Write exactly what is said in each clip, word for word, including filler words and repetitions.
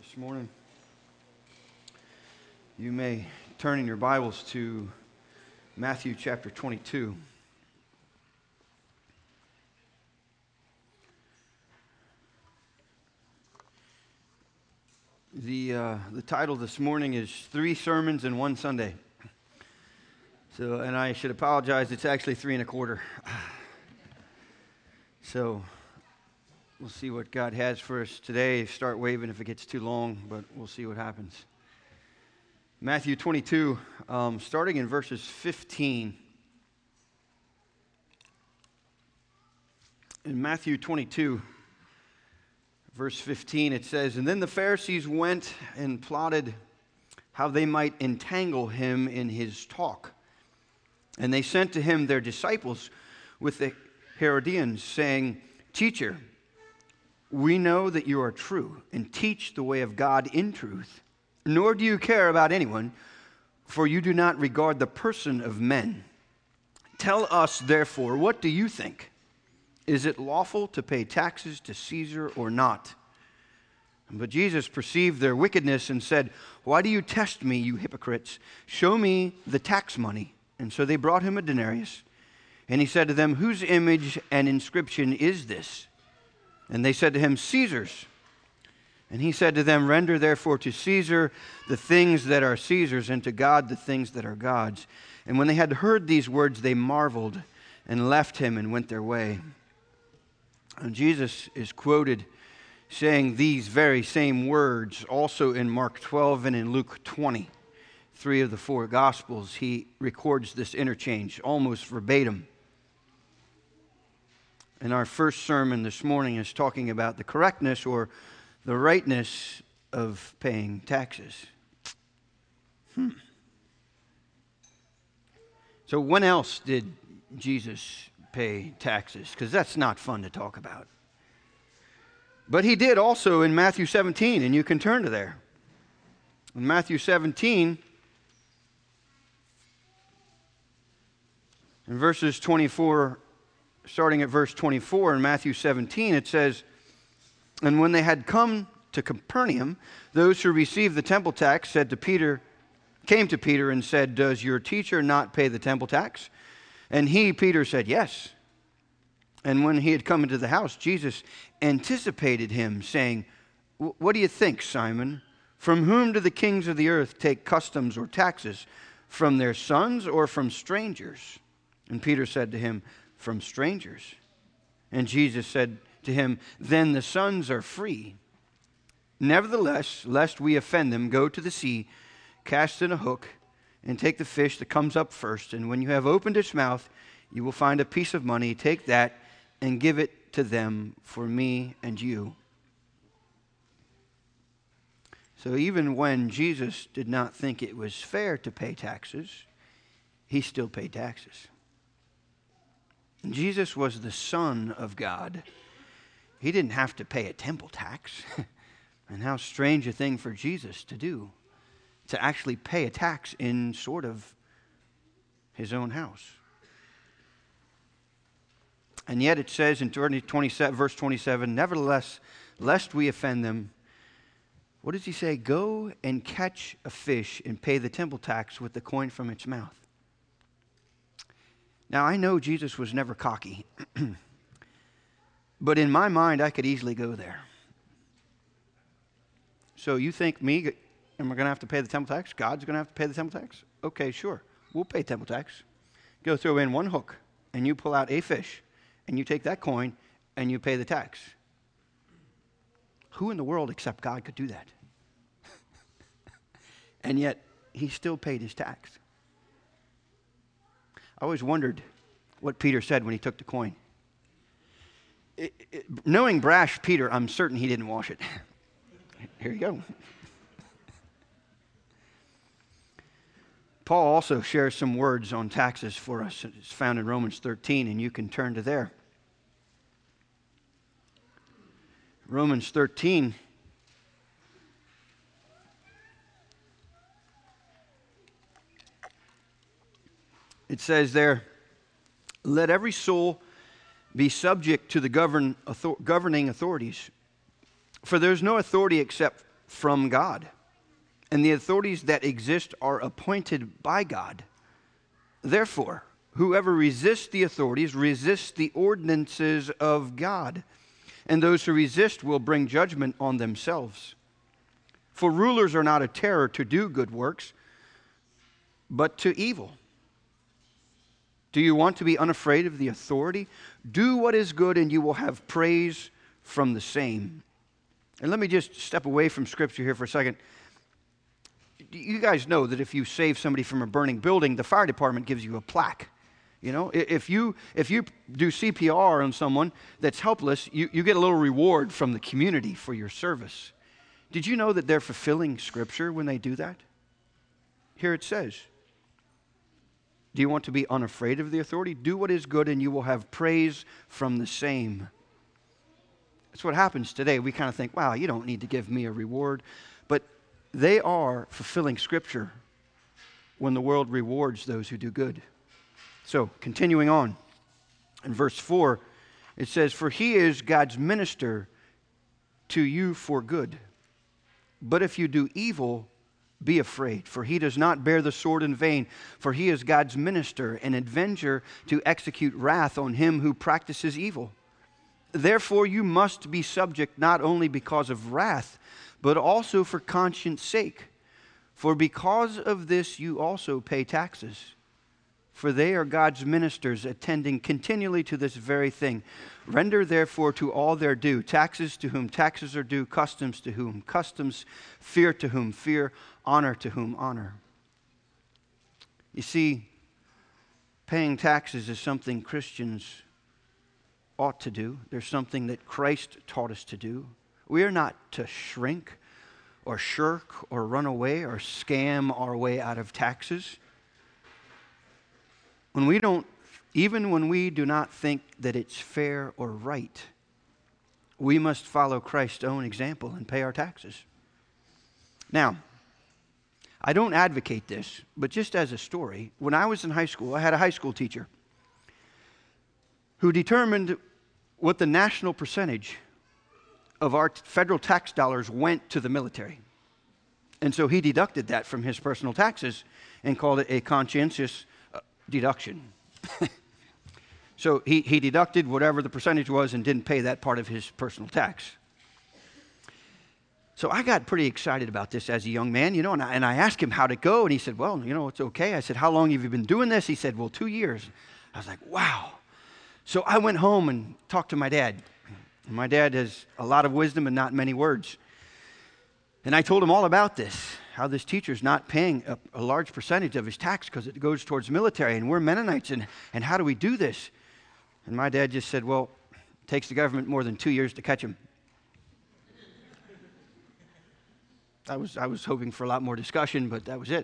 this morning. You may turn in your Bibles to Matthew chapter twenty-two. The uh, the title this morning is Three Sermons in One Sunday. So, and I should apologize, it's actually three and a quarter. So, we'll see what God has for us today. Start waving if it gets too long, but we'll see what happens. Matthew twenty-two, um, starting in verses fifteen. In Matthew twenty-two, verse fifteen, it says, "And then the Pharisees went and plotted how they might entangle him in his talk. And they sent to him their disciples with the Herodians, saying, 'Teacher, we know that you are true and teach the way of God in truth, nor do you care about anyone, for you do not regard the person of men. Tell us, therefore, what do you think? Is it lawful to pay taxes to Caesar or not?' But Jesus perceived their wickedness and said, 'Why do you test me, you hypocrites? Show me the tax money.' And so they brought him a denarius. And he said to them, 'Whose image and inscription is this?' And they said to him, 'Caesar's.' And he said to them, 'Render therefore to Caesar the things that are Caesar's, and to God the things that are God's.' And when they had heard these words, they marveled and left him and went their way." And Jesus is quoted saying these very same words also in Mark twelve and in Luke twenty. Three of the four Gospels, he records this interchange almost verbatim. And our first sermon this morning is talking about the correctness or the rightness of paying taxes. Hmm. So when else did Jesus pay taxes? Because that's not fun to talk about. But he did also in Matthew seventeen, and you can turn to there. In Matthew seventeen, in verses twenty-four, starting at verse twenty-four in Matthew seventeen, it says, "And when they had come to Capernaum, those who received the temple tax said to Peter, came to Peter and said, 'Does your teacher not pay the temple tax?' And he, Peter, said, 'Yes.' And when he had come into the house, Jesus anticipated him, saying, 'What do you think, Simon? From whom do the kings of the earth take customs or taxes? From their sons or from strangers?' And Peter said to him, 'From strangers.' And Jesus said to him, 'Then the sons are free. Nevertheless, lest we offend them, go to the sea, cast in a hook, and take the fish that comes up first. And when you have opened its mouth, you will find a piece of money. Take that and give it to them for me and you.'" So even when Jesus did not think it was fair to pay taxes, he still paid taxes. Jesus was the Son of God. He didn't have to pay a temple tax. And how strange a thing for Jesus to do, to actually pay a tax in sort of his own house. And yet it says in verse twenty-seven, "Nevertheless, lest we offend them," what does he say? "Go and catch a fish and pay the temple tax with the coin from its mouth." Now, I know Jesus was never cocky, but in my mind, I could easily go there. So you think me, am I going to have to pay the temple tax? God's going to have to pay the temple tax? Okay, sure. We'll pay temple tax. Go throw in one hook, and you pull out a fish, and you take that coin, and you pay the tax. Who in the world except God could do that? And yet, he still paid his tax. I always wondered what Peter said when he took the coin. It, it, knowing brash Peter, I'm certain he didn't wash it. Here you go. Paul also shares some words on taxes for us. It's found in Romans thirteen, and you can turn to there. Romans thirteen. It says there, "Let every soul be subject to the govern, author, governing authorities. For there is no authority except from God. And the authorities that exist are appointed by God. Therefore, whoever resists the authorities resists the ordinances of God, and those who resist will bring judgment on themselves. For rulers are not a terror to do good works, but to evil. Do you want to be unafraid of the authority? Do what is good, and you will have praise from the same. And let me just step away from Scripture here for a second. You guys know that if you save somebody from a burning building, the fire department gives you a plaque. You know, if you if you do C P R on someone that's helpless, you, you get a little reward from the community for your service. Did you know that they're fulfilling Scripture when they do that? Here it says, do you want to be unafraid of the authority? Do what is good, and you will have praise from the same. That's what happens today. We kind of think, wow, you don't need to give me a reward. But they are fulfilling Scripture when the world rewards those who do good. So, continuing on, in verse four, it says, for he is God's minister to you for good. But if you do evil, be afraid, for he does not bear the sword in vain, for he is God's minister, an avenger to execute wrath on him who practices evil. Therefore you must be subject not only because of wrath, but also for conscience sake. For because of this you also pay taxes. For they are God's ministers, attending continually to this very thing. Render therefore to all their due, taxes to whom taxes are due, customs to whom customs, fear to whom fear, honor to whom honor. You see, paying taxes is something Christians ought to do. There's something that Christ taught us to do. We are not to shrink or shirk or run away or scam our way out of taxes. When we don't, even when we do not think that it's fair or right, we must follow Christ's own example and pay our taxes. Now, I don't advocate this, but just as a story, when I was in high school, I had a high school teacher who determined what the national percentage of our federal tax dollars went to the military. And so he deducted that from his personal taxes and called it a conscientious deduction. So he, he deducted whatever the percentage was and didn't pay that part of his personal tax. So I got pretty excited about this as a young man, you know, and I, and I asked him how'd it go, and he said, well, you know, it's okay. I said, how long have you been doing this? He said, well, two years. I was like, wow. So I went home and talked to my dad. And my dad has a lot of wisdom and not many words. And I told him all about this, how this teacher's not paying a, a large percentage of his tax because it goes towards military, and we're Mennonites, and, and how do we do this? And my dad just said, well, it takes the government more than two years to catch him. I was, I was hoping for a lot more discussion, but that was it.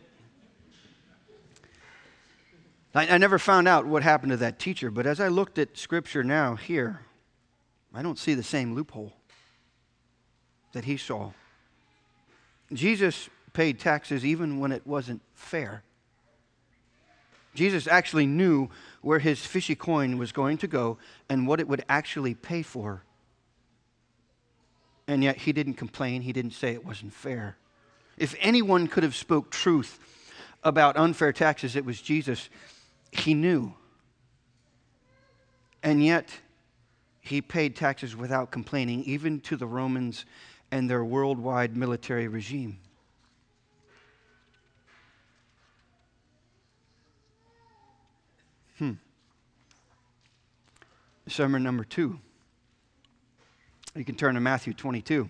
I, I never found out what happened to that teacher, but as I looked at Scripture now here, I don't see the same loophole that he saw. Jesus paid taxes even when it wasn't fair. Jesus actually knew where his fishy coin was going to go and what it would actually pay for. And yet he didn't complain. He didn't say it wasn't fair. If anyone could have spoke truth about unfair taxes, it was Jesus. He knew. And yet he paid taxes without complaining, even to the Romans and their worldwide military regime. Hmm. Sermon number two. You can turn to Matthew twenty-two.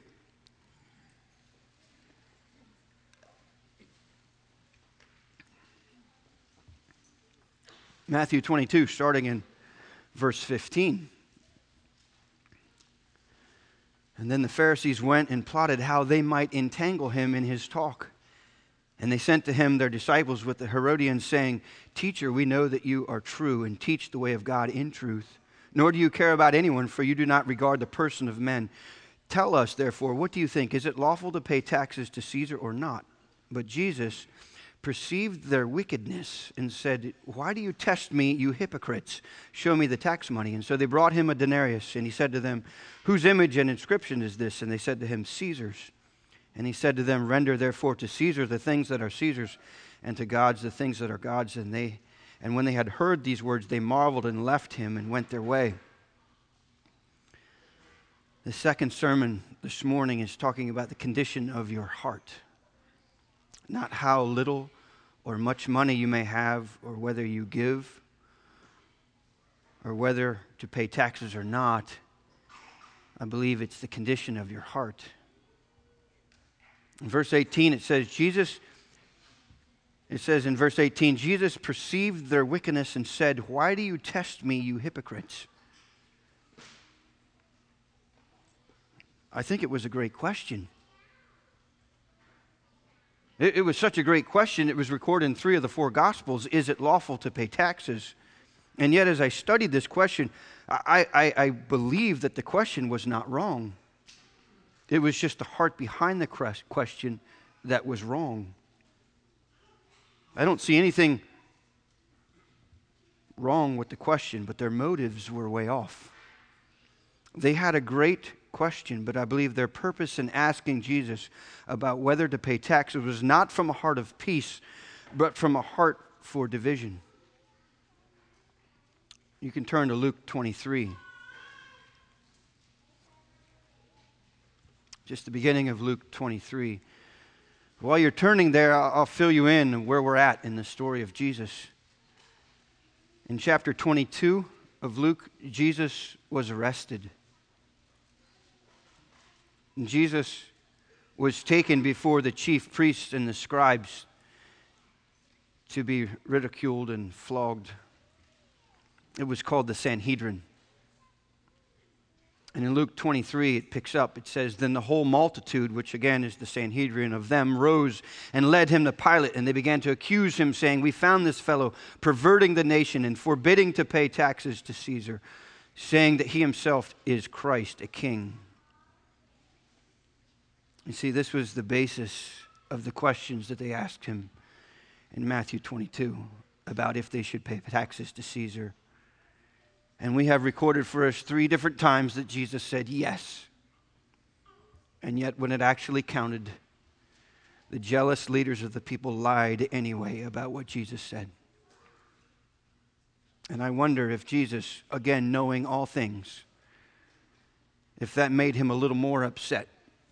Matthew twenty-two, starting in verse fifteen. And then the Pharisees went and plotted how they might entangle him in his talk. And they sent to him their disciples with the Herodians, saying, Teacher, we know that you are true and teach the way of God in truth. Nor do you care about anyone, for you do not regard the person of men. Tell us, therefore, what do you think? Is it lawful to pay taxes to Caesar or not? But Jesus perceived their wickedness and said, Why do you test me, you hypocrites? Show me the tax money. And so they brought him a denarius, and he said to them, Whose image and inscription is this? And they said to him, Caesar's. And he said to them, render therefore to Caesar the things that are Caesar's, and to God's the things that are God's. And they, and when they had heard these words, they marveled and left him and went their way. The second sermon this morning is talking about the condition of your heart. Not how little or much money you may have, or whether you give, or whether to pay taxes or not. I believe it's the condition of your heart. In verse eighteen, it says, Jesus, it says in verse eighteen, Jesus perceived their wickedness and said, why do you test me, you hypocrites? I think it was a great question. It, it was such a great question, it was recorded in three of the four Gospels. Is it lawful to pay taxes? And yet, as I studied this question, I, I, I believe that the question was not wrong. It was just the heart behind the question that was wrong. I don't see anything wrong with the question, but their motives were way off. They had a great question, but I believe their purpose in asking Jesus about whether to pay taxes was not from a heart of peace, but from a heart for division. You can turn to Luke twenty-three. Just the beginning of Luke twenty-three. While you're turning there, I'll fill you in where we're at in the story of Jesus. In chapter twenty-two of Luke, Jesus was arrested. And Jesus was taken before the chief priests and the scribes to be ridiculed and flogged. It was called the Sanhedrin. And in Luke twenty-three, it picks up, it says, then the whole multitude, which again is the Sanhedrin of them, rose and led him to Pilate, and they began to accuse him, saying, we found this fellow perverting the nation and forbidding to pay taxes to Caesar, saying that he himself is Christ, a king. You see, this was the basis of the questions that they asked him in Matthew twenty-two about if they should pay taxes to Caesar. And we have recorded for us three different times that Jesus said yes. And yet when it actually counted, the jealous leaders of the people lied anyway about what Jesus said. And I wonder if Jesus, again knowing all things, if that made him a little more upset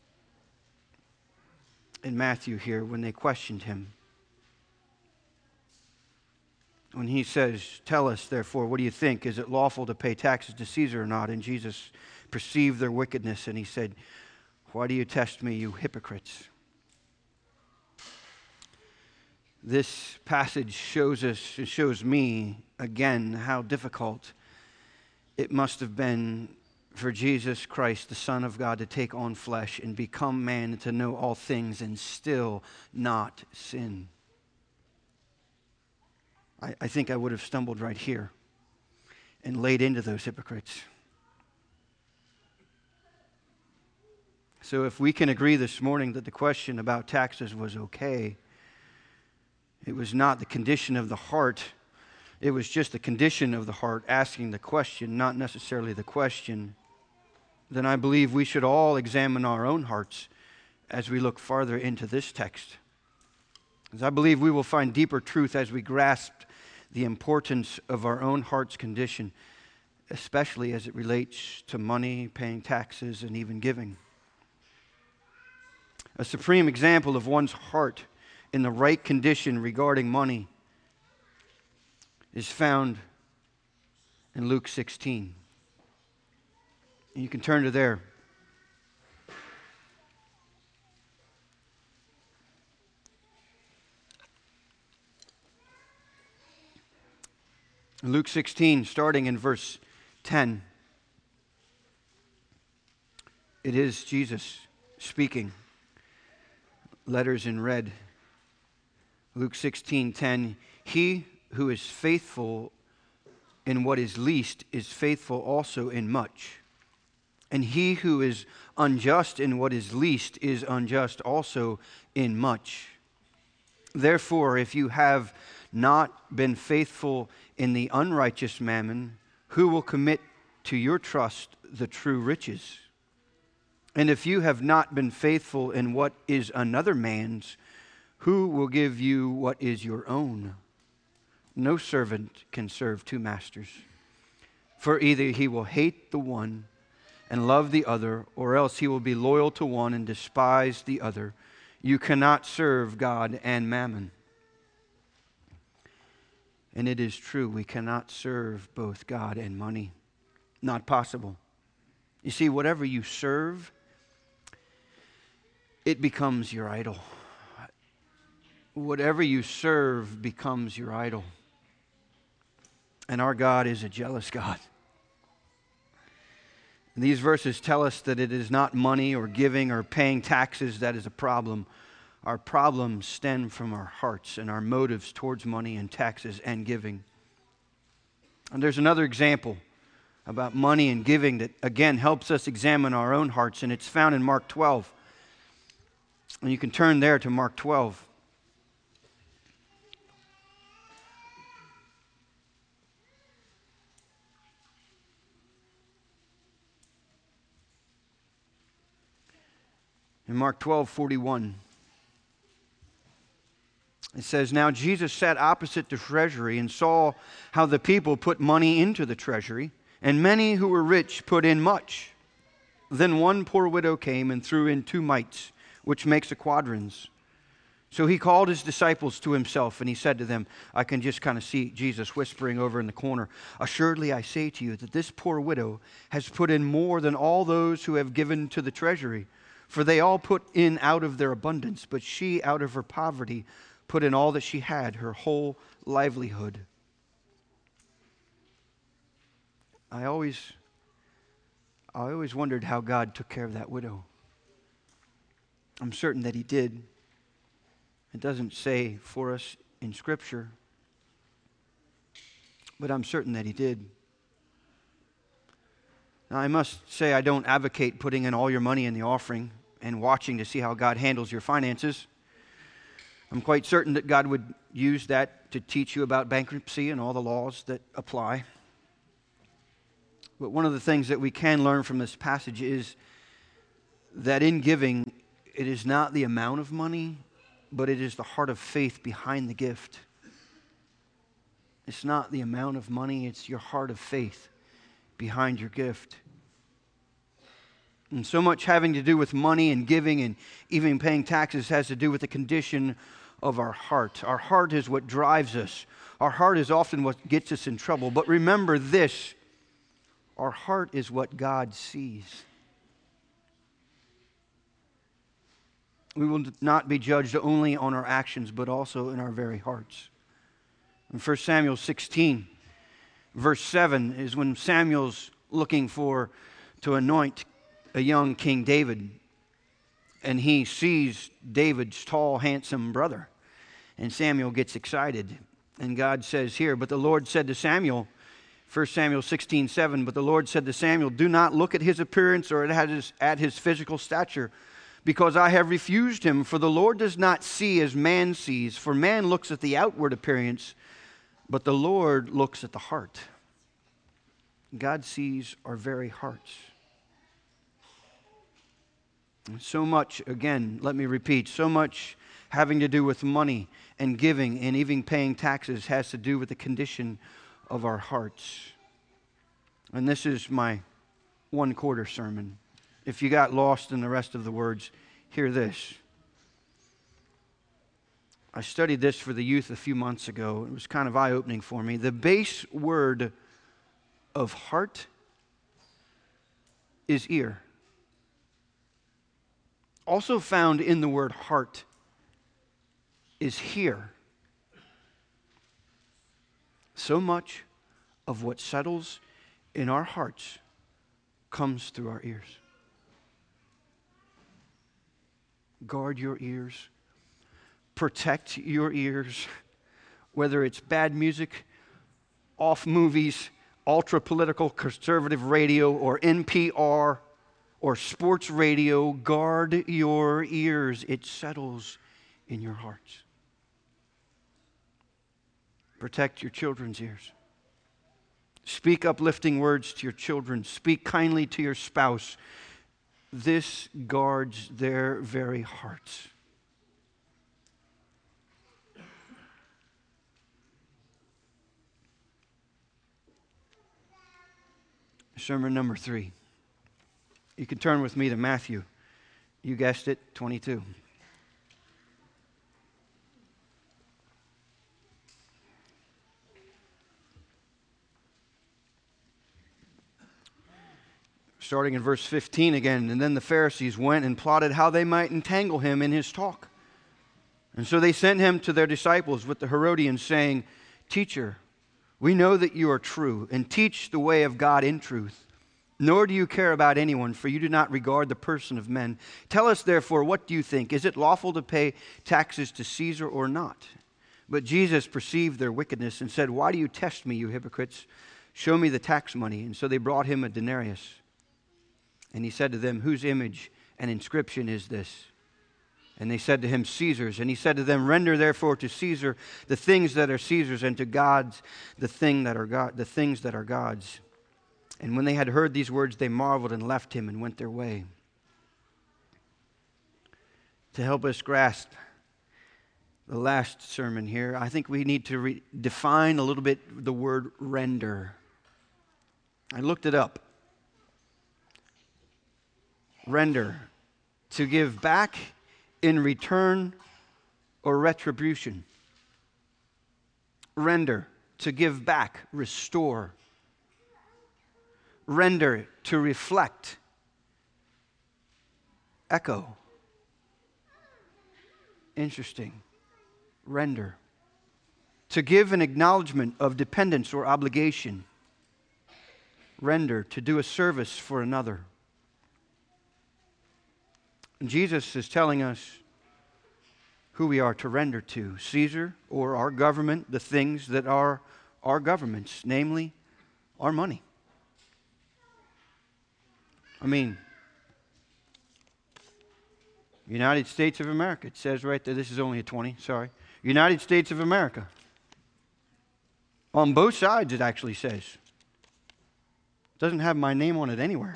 in Matthew here when they questioned him. When he says, tell us, therefore, what do you think? Is it lawful to pay taxes to Caesar or not? And Jesus perceived their wickedness, and he said, why do you test me, you hypocrites? This passage shows us, it shows me, again, how difficult it must have been for Jesus Christ, the Son of God, to take on flesh and become man and to know all things and still not sin. I think I would have stumbled right here and laid into those hypocrites. So if we can agree this morning that the question about taxes was okay, it was not the condition of the heart, it was just the condition of the heart asking the question, not necessarily the question, then I believe we should all examine our own hearts as we look farther into this text. Because I believe we will find deeper truth as we grasp the importance of our own heart's condition, especially as it relates to money, paying taxes, and even giving. A supreme example of one's heart in the right condition regarding money is found in Luke sixteen. And you can turn to there. Luke sixteen, starting in verse ten. It is Jesus speaking. Letters in red. Luke sixteen ten. He who is faithful in what is least is faithful also in much. And he who is unjust in what is least is unjust also in much. Therefore, if you have not been faithful in the unrighteous mammon, who will commit to your trust the true riches? And if you have not been faithful in what is another man's, who will give you what is your own? No servant can serve two masters, for either he will hate the one and love the other, or else he will be loyal to one and despise the other. You cannot serve God and mammon. And it is true, we cannot serve both God and money. Not possible. You see, whatever you serve, it becomes your idol. Whatever you serve becomes your idol. And our God is a jealous God. And these verses tell us that it is not money or giving or paying taxes that is a problem. Our problems stem from our hearts and our motives towards money and taxes and giving. And there's another example about money and giving that, again, helps us examine our own hearts, and it's found in Mark twelve. And you can turn there to Mark twelve. In Mark twelve forty-one, it says, "Now Jesus sat opposite the treasury and saw how the people put money into the treasury, and many who were rich put in much. Then one poor widow came and threw in two mites, which makes a quadrans. So he called his disciples to himself, and he said to them," I can just kind of see Jesus whispering over in the corner, "Assuredly I say to you that this poor widow has put in more than all those who have given to the treasury. For they all put in out of their abundance, but she out of her poverty put in all that she had, her whole livelihood." I always, I always wondered how God took care of that widow. I'm certain that he did. It doesn't say for us in Scripture, but I'm certain that he did. Now, I must say I don't advocate putting in all your money in the offering and watching to see how God handles your finances. I'm quite certain that God would use that to teach you about bankruptcy and all the laws that apply. But one of the things that we can learn from this passage is that in giving, it is not the amount of money, but it is the heart of faith behind the gift. It's not the amount of money, it's your heart of faith behind your gift. And so much having to do with money and giving and even paying taxes has to do with the condition of our heart. Our heart is what drives us. Our heart is often what gets us in trouble. But remember this, our heart is what God sees. We will not be judged only on our actions, but also in our very hearts. In First Samuel sixteen, verse seven is when Samuel's looking for to anoint a young King David, and he sees David's tall, handsome brother, and Samuel gets excited, and God says here, "But the Lord said to Samuel," First Samuel sixteen seven, "But the Lord said to Samuel, do not look at his appearance or at his, at his physical stature, because I have refused him, for the Lord does not see as man sees, for man looks at the outward appearance, but the Lord looks at the heart." God sees our very hearts. And so much, again, let me repeat, so much having to do with money and giving and even paying taxes has to do with the condition of our hearts. And this is my one quarter sermon. If you got lost in the rest of the words, hear this. I studied this for the youth a few months ago. It was kind of eye-opening for me. The base word of heart is ear. Also found in the word heart is hear. So much of what settles in our hearts comes through our ears. Guard your ears. Protect your ears. Whether it's bad music, off movies, ultra-political conservative radio, or N P R, or sports radio, guard your ears. It settles in your hearts. Protect your children's ears. Speak uplifting words to your children. Speak kindly to your spouse. this guards their very hearts. Sermon number three. You can turn with me to Matthew. You guessed it, twenty-two. Starting in verse fifteen again. And then the Pharisees went and plotted how they might entangle him in his talk. And so they sent him to their disciples with the Herodians, saying, Teacher, we know that you are true and teach the way of God in truth, nor do you care about anyone, for you do not regard the person of men. Tell us, therefore, what do you think? Is it lawful to pay taxes to Caesar or not? But Jesus perceived their wickedness and said, Why do you test me, you hypocrites? Show me the tax money. And so they brought him a denarius. And he said to them, Whose image and inscription is this? And they said to him, Caesar's. And he said to them, Render therefore to Caesar the things that are Caesar's, and to God's the thing that are God, the things that are God's. And when they had heard these words, they marveled and left him and went their way. To help us grasp the last sermon here, I think we need to re- define a little bit the word render. I looked it up. Render, to give back in return or retribution. Render, to give back, restore. Render, to reflect, echo. Interesting. Render, to give an acknowledgement of dependence or obligation. Render, to do a service for another. Jesus is telling us who we are to render to. Caesar, or our government, the things that are our governments, namely our money. I mean, United States of America. It says right there, this is only a twenty, sorry. United States of America. On both sides it actually says. It doesn't have my name on it anywhere.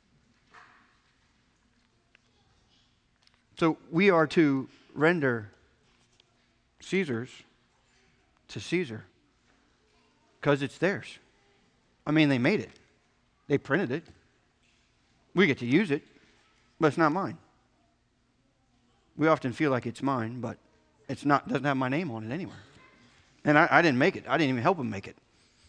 So we are to render Caesar's to Caesar because it's theirs. I mean, they made it. They printed it. We get to use it, but it's not mine. We often feel like it's mine, but it's not. Doesn't have my name on it anywhere. And I, I didn't make it. I didn't even help them make it.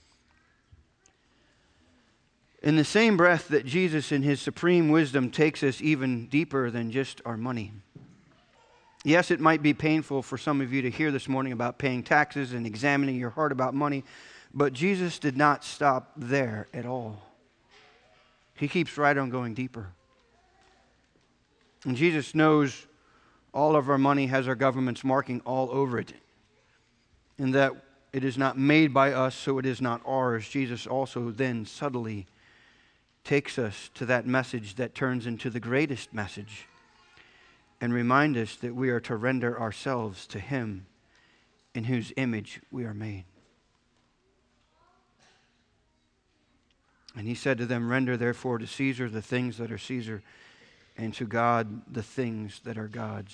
In the same breath that Jesus in his supreme wisdom takes us even deeper than just our money. Yes, it might be painful for some of you to hear this morning about paying taxes and examining your heart about money, but Jesus did not stop there at all. He keeps right on going deeper. And Jesus knows all of our money has our government's marking all over it, and that it is not made by us, so it is not ours. Jesus also then subtly takes us to that message that turns into the greatest message and remind us that we are to render ourselves to Him in whose image we are made. And He said to them, Render therefore to Caesar the things that are Caesar, and to God the things that are God's.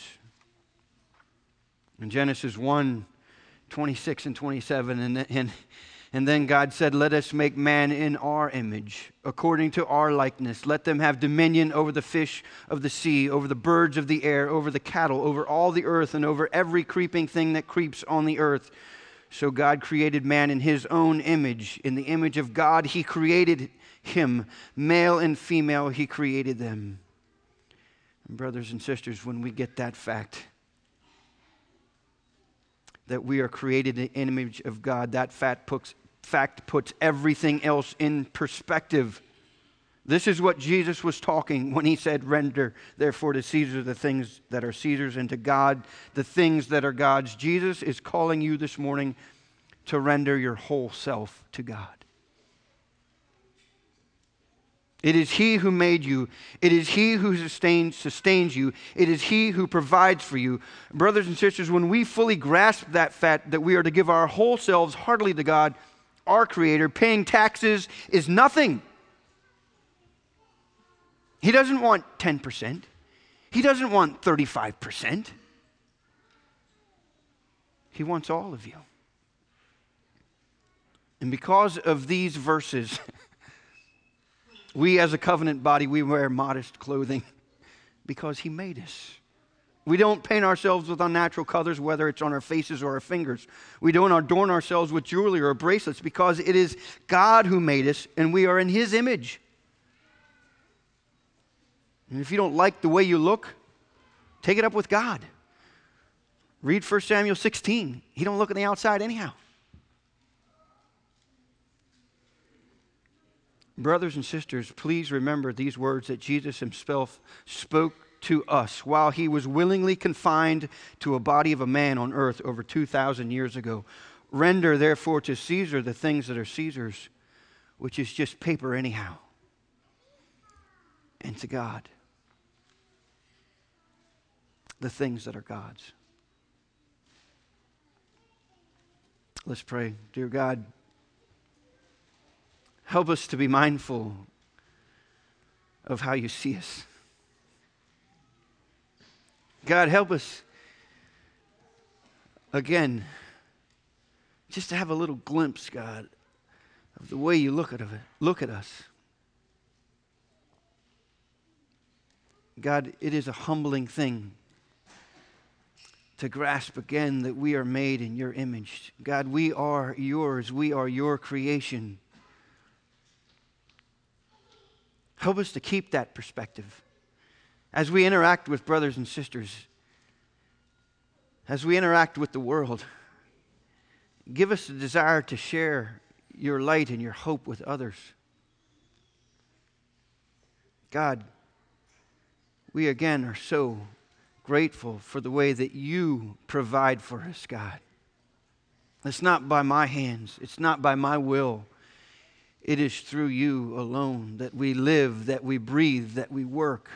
In Genesis one, twenty-six and twenty-seven, and, and And then God said, Let us make man in our image, according to our likeness. Let them have dominion over the fish of the sea, over the birds of the air, over the cattle, over all the earth, and over every creeping thing that creeps on the earth. So God created man in His own image. In the image of God, He created him. Male and female, He created them. And brothers and sisters, when we get that fact, that we are created in the image of God, that fact puts fact puts everything else in perspective. This is what Jesus was talking when He said, Render therefore to Caesar the things that are Caesar's, and to God the things that are God's. Jesus is calling you this morning to render your whole self to God. It is He who made you. It is He who sustains, sustains you. It is He who provides for you. Brothers and sisters, when we fully grasp that fact that we are to give our whole selves heartily to God, our Creator, paying taxes is nothing. He doesn't want ten percent. He doesn't want thirty-five percent. He wants all of you. And because of these verses, we as a covenant body, we wear modest clothing because He made us. We don't paint ourselves with unnatural colors, whether it's on our faces or our fingers. We don't adorn ourselves with jewelry or bracelets because it is God who made us and we are in His image. And if you don't like the way you look, take it up with God. Read First Samuel sixteen. He don't look at the outside anyhow. Brothers and sisters, please remember these words that Jesus Himself spoke to us while He was willingly confined to a body of a man on earth over two thousand years ago. Render therefore to Caesar the things that are Caesar's, which is just paper anyhow, and to God the things that are God's. Let's pray. Dear God, help us to be mindful of how You see us. God, help us, again, just to have a little glimpse, God, of the way You look at, it, look at us. God, it is a humbling thing to grasp again that we are made in Your image. God, we are Yours. We are Your creation. Help us to keep that perspective as we interact with brothers and sisters, as we interact with the world. Give us the desire to share Your light and Your hope with others. God, we again are so grateful for the way that You provide for us, God. It's not by my hands. It's not by my will. It is through You alone that we live, that we breathe, that we work.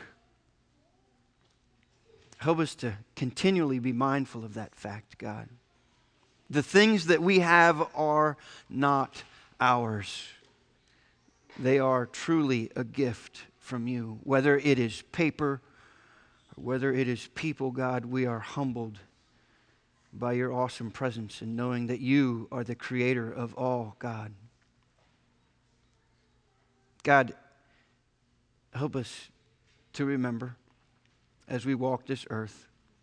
Help us to continually be mindful of that fact, God. The things that we have are not ours. They are truly a gift from You. Whether it is paper, or whether it is people, God, we are humbled by Your awesome presence and knowing that You are the creator of all, God. God, help us to remember as we walk this earth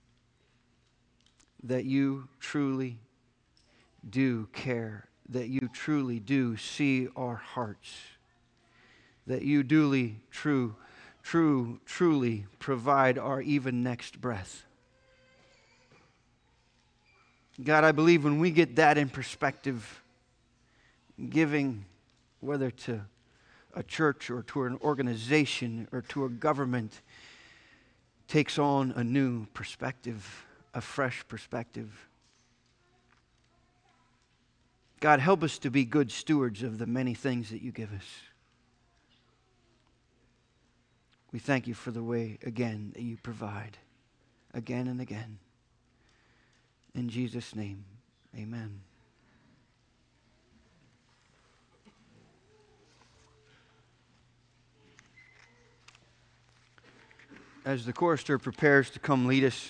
that You truly do care, that You truly do see our hearts, that You duly, true, true, truly provide our even next breath. God, I believe when we get that in perspective, giving, whether to a church or to an organization or to a government, takes on a new perspective, a fresh perspective. God, help us to be good stewards of the many things that You give us. We thank You for the way, again, that You provide, again and again. In Jesus' name, amen. As the chorister prepares to come lead us,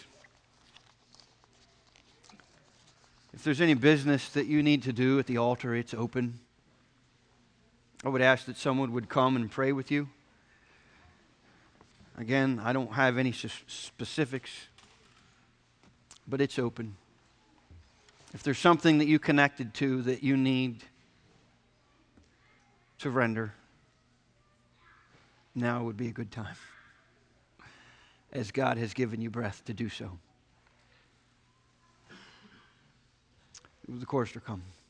if there's any business that you need to do at the altar, it's open. I would ask that someone would come and pray with you. Again, I don't have any specifics, but it's open. If there's something that you connected to that you need to render, now would be a good time, as God has given you breath to do so. The chorister come.